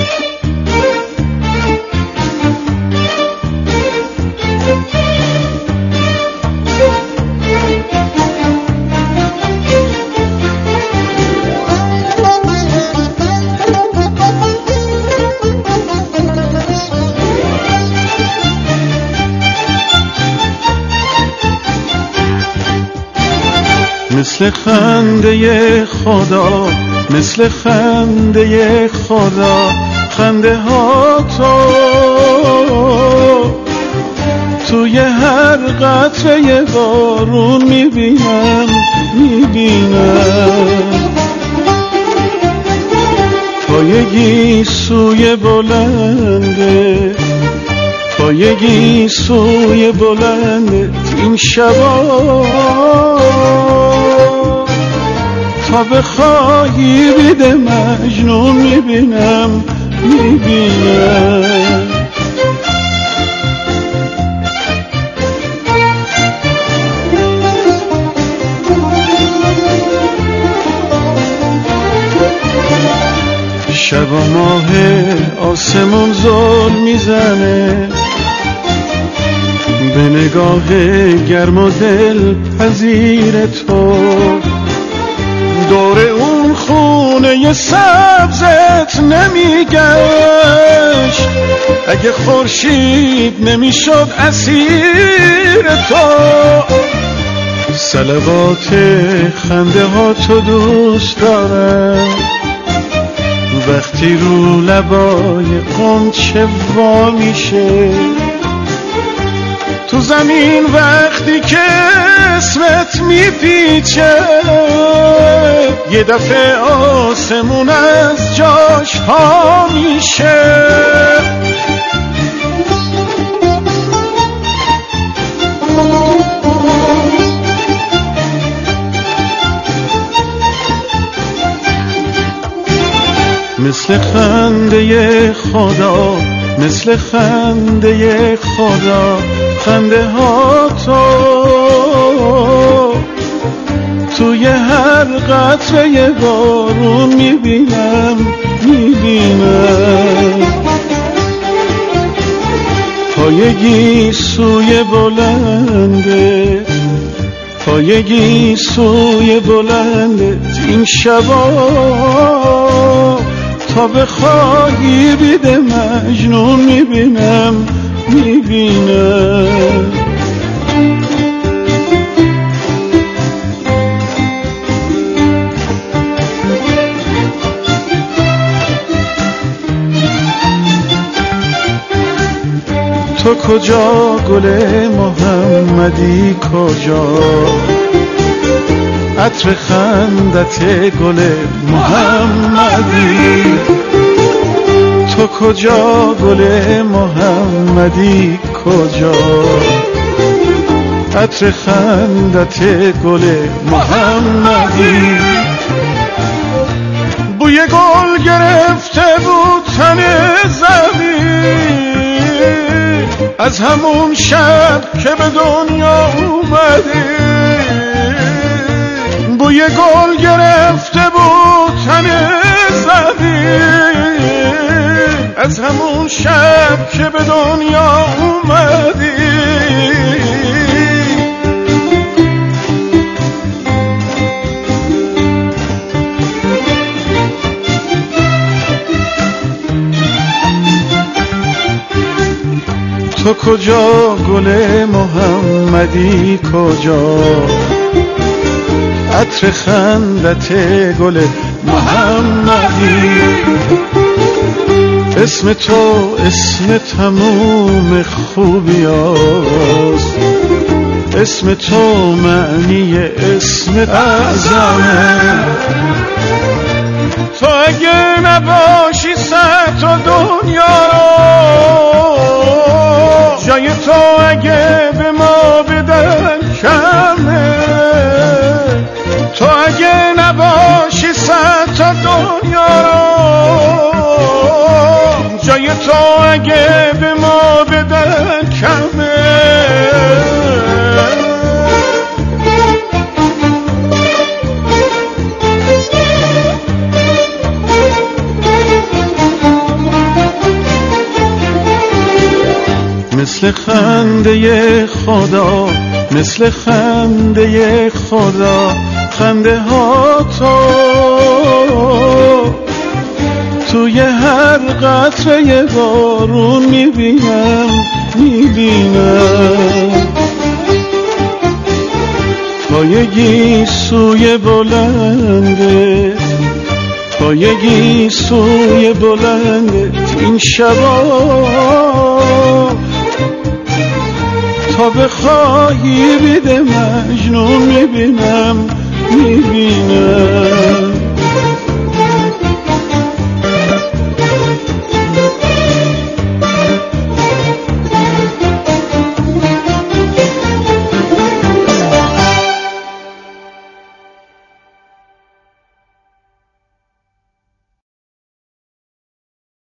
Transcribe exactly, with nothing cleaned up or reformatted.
مثل خنده خدا، مثل خنده خدا، خنده ها تو توی هر قطره بارون میبینم میبینم. پایگی سوی بلنده، پایگی سوی بلنده این شبا، تا بخواهی بیده مجنون میبینم میبینم. شب و ماه آسمون زل میزنه به نگاه گرم و دل پذیر تو. دور اون خونه سبزت نمیگشت اگه خورشید نمیشد اسیر تو. صلوات خنده ها تو دوست دارم، وقتی رو لبای غنچه وا میشه تو زمین، وقتی که اسمت میپیچه یه دفعه آسمون از جاش ها میشه. مثل خنده خدا، مثل خنده خدا، خنده ها تو توی هر قطره بارون میبینم میبینم. پایگی سوی بلنده، پایگی سوی بلنده این شبا، تا بخواهی بیده مجنون میبینم میبینم. تو کجا گل محمدی کجا، عطر خندت گل محمدی. تو کجا گل محمدی کجا، عطر خندت گل محمدی. بوی گل گرفته بود تن زمین از همون شب که به دنیا اومدی. بوی گل گرفته بود تن زمین از همون شب که به دنیا اومدی. تو کجا گل محمدی کجا، عطر خندت گل محمدی. اسم تو اسم تموم خوبیاست، اسم تو معنی اسم اعظمه. تو اگه نباشی صد تا دنیا رو، جای تو اگه به ما بدن کمه. تو اگه نباشی صد تا دنیا رو، جای تو اگه به ما بدن کمه. مثل خنده خدا، مثل خنده خدا، خنده ها تو توی هر قطره بارون میبینم میبینم. پایگی سوی بلنده، پایگی سوی بلندت این شبا، تا بخواهی بیده مجنون میبینم میبینم.